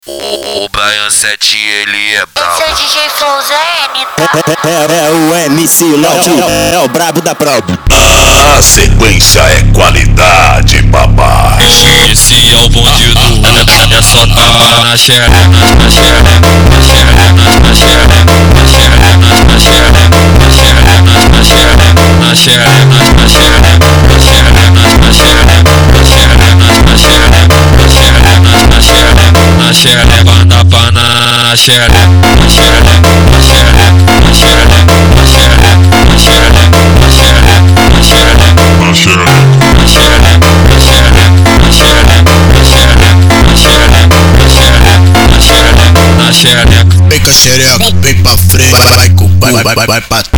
O Brian 7 ele é brabo. Esse é o DJ Flowzene, tá? É o MC Loki, é o brabo da prova. A sequência é qualidade, papai. Esse é o bonde do é só tapa na xereca, na xereca, na xereca, na xereca, na xereca, na xereca, na xereca, na xereca, na xereca, na xereca, na xereca, na xereca, na xereca, na xereca, na xereca, na xereca, banda pa na xereca, na xereca, na xereca, na xereca, na xereca, na xereca, na xereca, na xereca, na xereca, na xereca, na xereca, na xereca, na xereca. Vem com a xereca, vem pra frente, vai com vai pra vai vai pra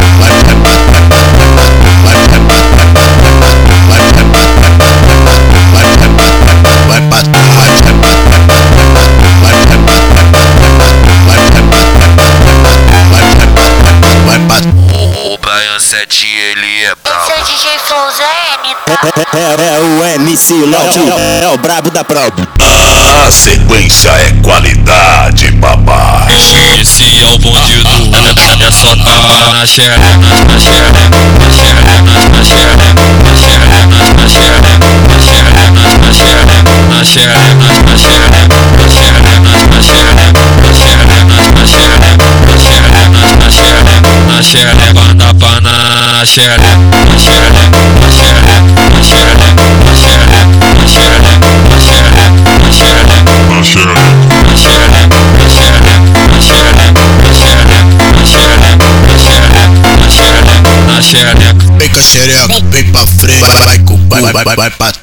O Brian 7 ele é brabo. Esse é o DJ Flowzene, tá? É o MC Loki, é o brabo da prova. A sequência é qualidade, papai. Esse é o bonde do é só tapa na xereca, na xereca, na xereca, na xereca, na xereca, na xereca, na xereca, na xereca, na xereca, na xereca, na xereca, na xereca, na xereca, na xereca, na xereca, na xereca, banda pa na xereca, na xereca, na xereca, na xereca, na xereca, na xereca, na xereca, na xereca, na xereca, na xereca, na xereca, na xereca, na xereca, na xereca, na xereca, na xereca. Vem com a xereca, vem pra frente, vai com vai pra